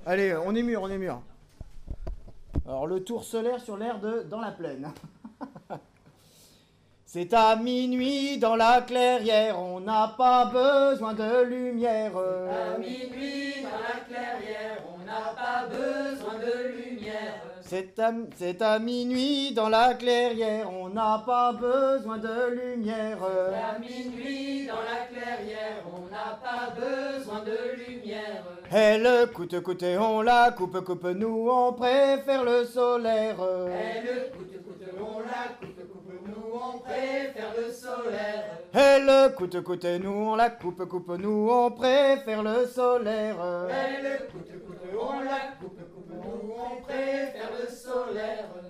Allez, on est mûr, on est mûr. Alors, le tour solaire sur l'air de Dans la plaine. C'est à minuit dans la clairière, on n'a pas besoin de lumière. À minuit dans la clairière, on n'a pas besoin de lumière. C'est à minuit dans la clairière, on n'a pas besoin de lumière. À minuit dans la clairière, on n'a pas besoin de lumière. Elle coûte, coûte, on la coupe, coupe, nous on préfère le solaire. Elle coûte, on la coupe, nous on préfère le solaire. Elle coûte, coûte, nous on la coupe, coupe, nous on préfère le solaire. Elle coûte, on la coupe, nous on préfère le solaire.